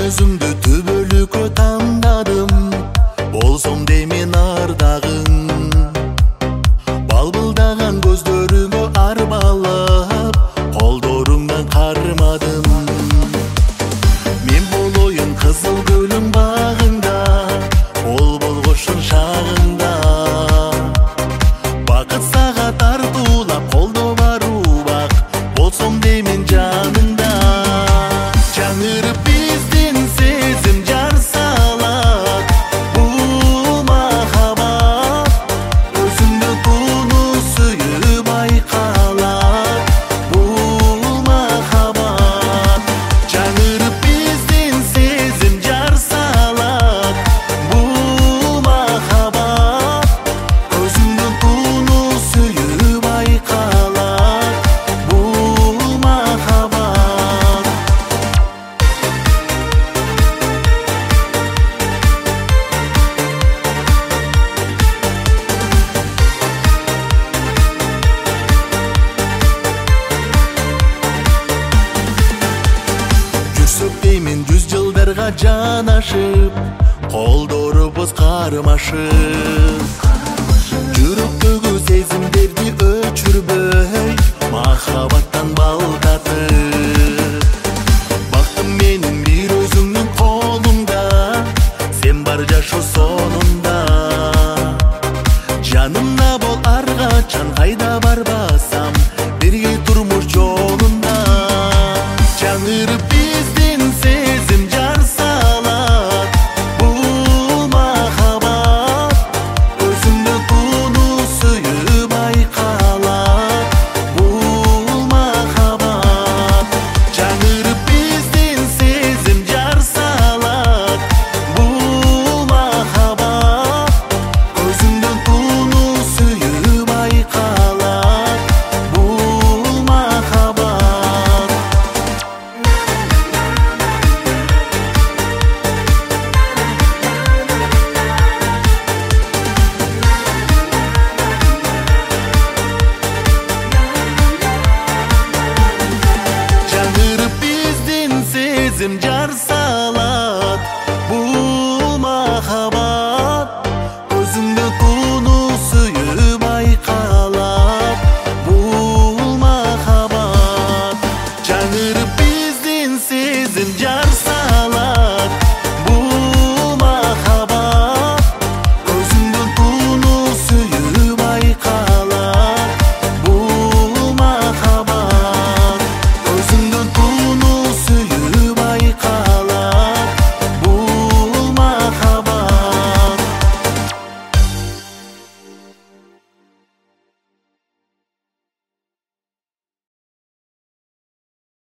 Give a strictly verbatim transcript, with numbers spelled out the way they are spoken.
өзүмдү түбөлүккө тандадым, болсом деймин ардагың. Балбылдаган көздөрүңө арбалып, колдоруңдан кармадым. Мен болоюн кызыл гүлүң багыңда, ол болгошун шагыңда. Бакыт сага тартуулап, колдо барубак, болсом деймин жаныңда. Жаңырып биздин сезим жар салат, бул махабат өзүңдү туну сүйүү байкалат, бул махабат. Жаңырып биздин сезим жар салат, бул махабат өзүңдү туну сүйүү байкалат, бул махабат. Жүрсөк деймин жүз жылдарга жанашып, колдорубуз кармашып. Жүрөктөгү сезимдерди өчүрбөй, махабат